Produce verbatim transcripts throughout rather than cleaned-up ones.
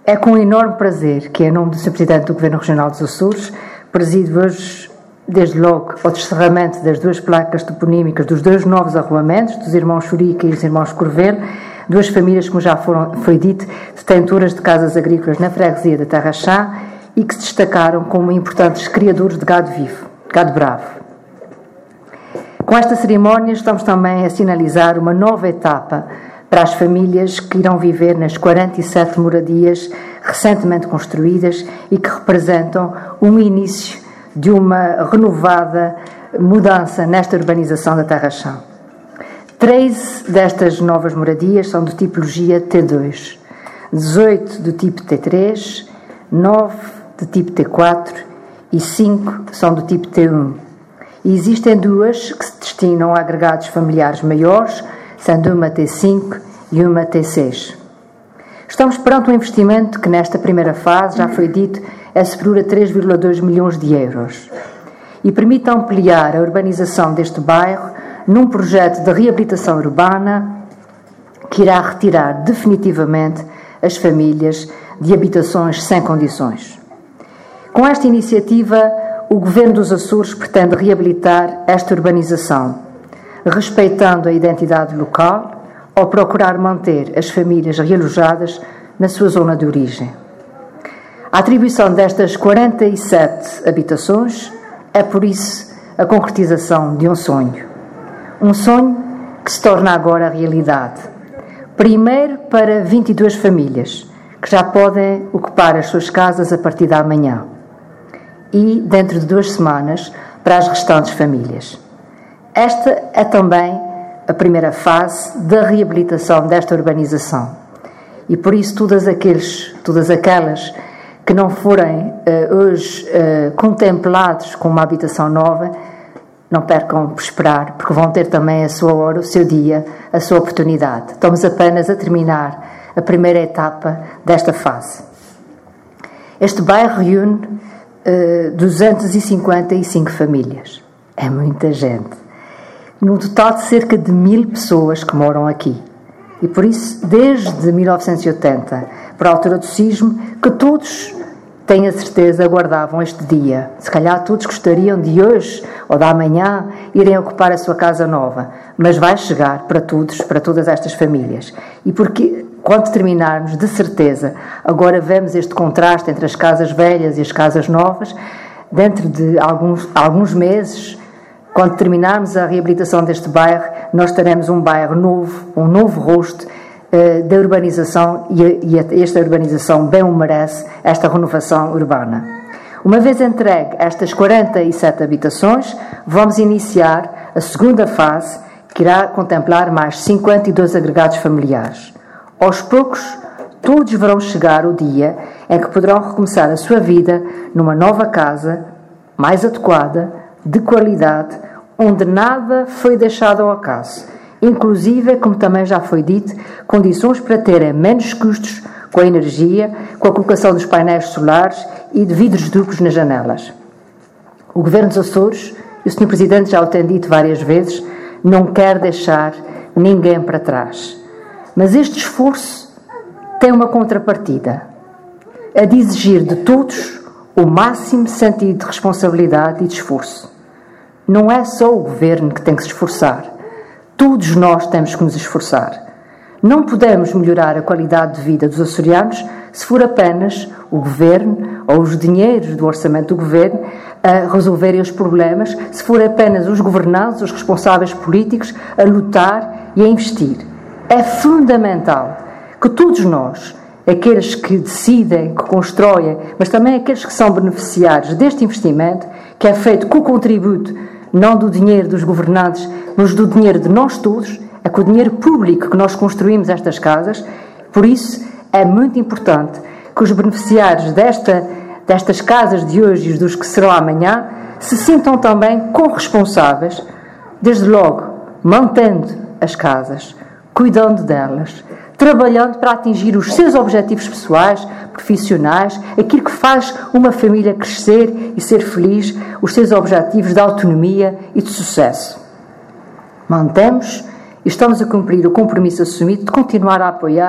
É com enorme prazer que, em nome do senhor Presidente do Governo Regional dos Açores, presido hoje, desde logo, ao descerramento das duas placas toponímicas dos dois novos arruamentos, dos irmãos Churica e dos irmãos Corvelo, duas famílias, como já foram, foi dito, detentoras de casas agrícolas na freguesia da Terra Chá e que se destacaram como importantes criadores de gado vivo, gado bravo. Com esta cerimónia estamos também a sinalizar uma nova etapa para as famílias que irão viver nas quarenta e sete moradias recentemente construídas e que representam um início de uma renovada mudança nesta urbanização da Terra Chã. treze destas novas moradias são de tipologia T dois, dezoito do tipo T três, nove de tipo T quatro e cinco são do tipo T um. E existem duas que se destinam a agregados familiares maiores, sendo uma T cinco e uma T seis. Estamos perante um investimento que nesta primeira fase, já foi dito, é superior a três vírgula dois milhões de euros e permite ampliar a urbanização deste bairro num projeto de reabilitação urbana que irá retirar definitivamente as famílias de habitações sem condições. Com esta iniciativa, o Governo dos Açores pretende reabilitar esta urbanização, respeitando a identidade local, ao procurar manter as famílias realojadas na sua zona de origem. A atribuição destas quarenta e sete habitações é, por isso, a concretização de um sonho. Um sonho que se torna agora realidade. Primeiro para vinte e duas famílias, que já podem ocupar as suas casas a partir da manhã. E, dentro de duas semanas, para as restantes famílias. Esta é também a primeira fase da reabilitação desta urbanização. E, por isso, todas, aqueles, todas aquelas que não forem uh, hoje uh, contemplados com uma habitação nova, não percam por esperar, porque vão ter também a sua hora, o seu dia, a sua oportunidade. Estamos apenas a terminar a primeira etapa desta fase. Este bairro reúne uh, duzentas e cinquenta e cinco famílias. É muita gente. Num total de cerca de mil pessoas que moram aqui. E por isso, desde mil novecentos e oitenta, para a altura do sismo, que todos, tenho a certeza, aguardavam este dia. Se calhar todos gostariam de hoje ou de amanhã irem ocupar a sua casa nova. Mas vai chegar para todos, para todas estas famílias. E porque, quando terminarmos, de certeza, agora vemos este contraste entre as casas velhas e as casas novas, dentro de alguns, alguns meses, quando terminarmos a reabilitação deste bairro, nós teremos um bairro novo, um novo rosto uh, da urbanização e, e esta urbanização bem o merece, esta renovação urbana. Uma vez entregue estas quarenta e sete habitações, vamos iniciar a segunda fase, que irá contemplar mais cinquenta e dois agregados familiares. Aos poucos, todos verão chegar o dia em que poderão recomeçar a sua vida numa nova casa, mais adequada, de qualidade, onde nada foi deixado ao acaso, inclusive, como também já foi dito, condições para terem menos custos com a energia, com a colocação dos painéis solares e de vidros duplos nas janelas. O Governo dos Açores, e o senhor Presidente já o tem dito várias vezes, não quer deixar ninguém para trás. Mas este esforço tem uma contrapartida, a de exigir de todos o máximo sentido de responsabilidade e de esforço. Não é só o Governo que tem que se esforçar. Todos nós temos que nos esforçar. Não podemos melhorar a qualidade de vida dos açorianos se for apenas o Governo ou os dinheiros do orçamento do Governo a resolverem os problemas, se for apenas os governantes, os responsáveis políticos a lutar e a investir. É fundamental que todos nós, aqueles que decidem, que constroem, mas também aqueles que são beneficiários deste investimento, que é feito com o contributo, não do dinheiro dos governantes, mas do dinheiro de nós todos, é com o dinheiro público que nós construímos estas casas. Por isso, é muito importante que os beneficiários desta, destas casas de hoje e dos que serão amanhã se sintam também corresponsáveis, desde logo, mantendo as casas, cuidando delas, trabalhando para atingir os seus objetivos pessoais, profissionais, aquilo que faz uma família crescer e ser feliz, os seus objetivos de autonomia e de sucesso. Mantemos e estamos a cumprir o compromisso assumido de continuar a apoiar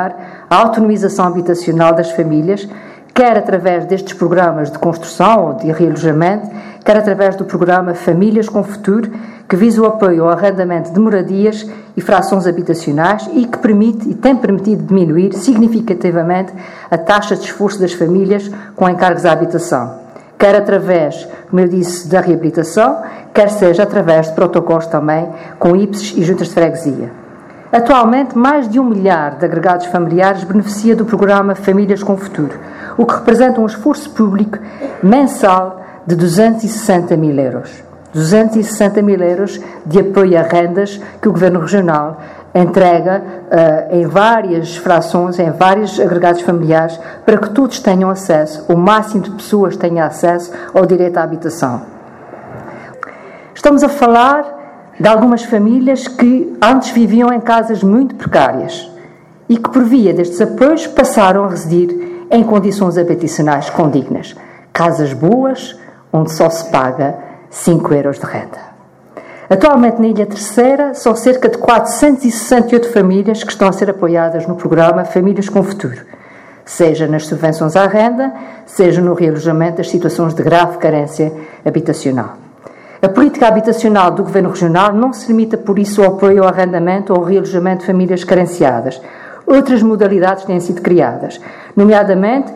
a autonomização habitacional das famílias, quer através destes programas de construção ou de realojamento, quer através do programa Famílias com Futuro, que visa o apoio ao arrendamento de moradias e frações habitacionais e que permite e tem permitido diminuir significativamente a taxa de esforço das famílias com encargos à habitação, quer através, como eu disse, da reabilitação, quer seja através de protocolos também com I P S e juntas de freguesia. Atualmente, mais de um milhar de agregados familiares beneficia do programa Famílias com Futuro, o que representa um esforço público mensal de duzentos e sessenta mil euros. duzentos e sessenta mil euros de apoio a rendas que o Governo Regional entrega uh, em várias frações, em vários agregados familiares, para que todos tenham acesso, o máximo de pessoas tenham acesso ao direito à habitação. Estamos a falar de algumas famílias que antes viviam em casas muito precárias e que, por via destes apoios, passaram a residir em condições habitacionais condignas. Casas boas, onde só se paga cinco euros de renda. Atualmente, na Ilha Terceira, são cerca de quatrocentas e sessenta e oito famílias que estão a ser apoiadas no programa Famílias com Futuro, seja nas subvenções à renda, seja no realojamento das situações de grave carência habitacional. A política habitacional do Governo Regional não se limita, por isso, ao apoio ao arrendamento ou ao realojamento de famílias carenciadas. Outras modalidades têm sido criadas, nomeadamente,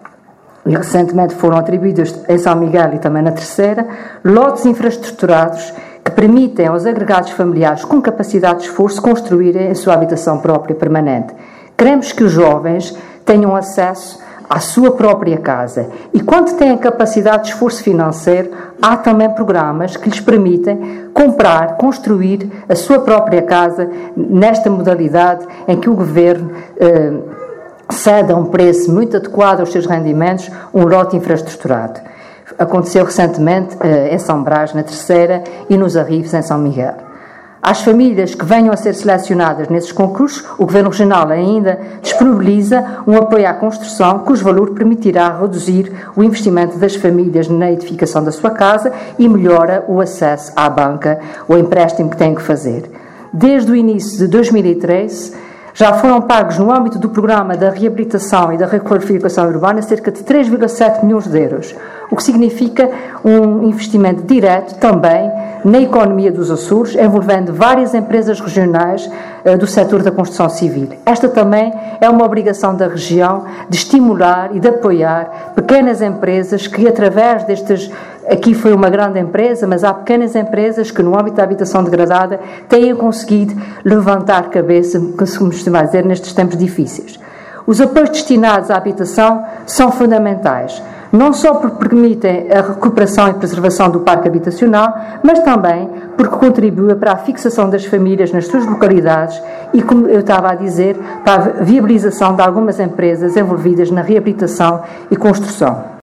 e recentemente foram atribuídos em São Miguel e também na Terceira, lotes infraestruturados que permitem aos agregados familiares com capacidade de esforço construírem a sua habitação própria permanente. Queremos que os jovens tenham acesso à sua própria casa e, quando têm capacidade de esforço financeiro, há também programas que lhes permitem comprar, construir a sua própria casa nesta modalidade em que o Governo eh, cede a um preço muito adequado aos seus rendimentos um lote infraestruturado. Aconteceu recentemente eh, em São Brás, na Terceira, e nos Arribes, em São Miguel. Às famílias que venham a ser selecionadas nesses concursos, o Governo Regional ainda disponibiliza um apoio à construção, cujo valor permitirá reduzir o investimento das famílias na edificação da sua casa e melhora o acesso à banca, o empréstimo que têm que fazer. Desde o início de dois mil e treze, já foram pagos no âmbito do programa da reabilitação e da requalificação urbana cerca de três vírgula sete milhões de euros, o que significa um investimento direto também na economia dos Açores, envolvendo várias empresas regionais uh, do setor da construção civil. Esta também é uma obrigação da região de estimular e de apoiar pequenas empresas que, através destes, aqui foi uma grande empresa, mas há pequenas empresas que, no âmbito da habitação degradada, têm conseguido levantar cabeça, como se costuma dizer, nestes tempos difíceis. Os apoios destinados à habitação são fundamentais, não só porque permitem a recuperação e preservação do parque habitacional, mas também porque contribuem para a fixação das famílias nas suas localidades e, como eu estava a dizer, para a viabilização de algumas empresas envolvidas na reabilitação e construção.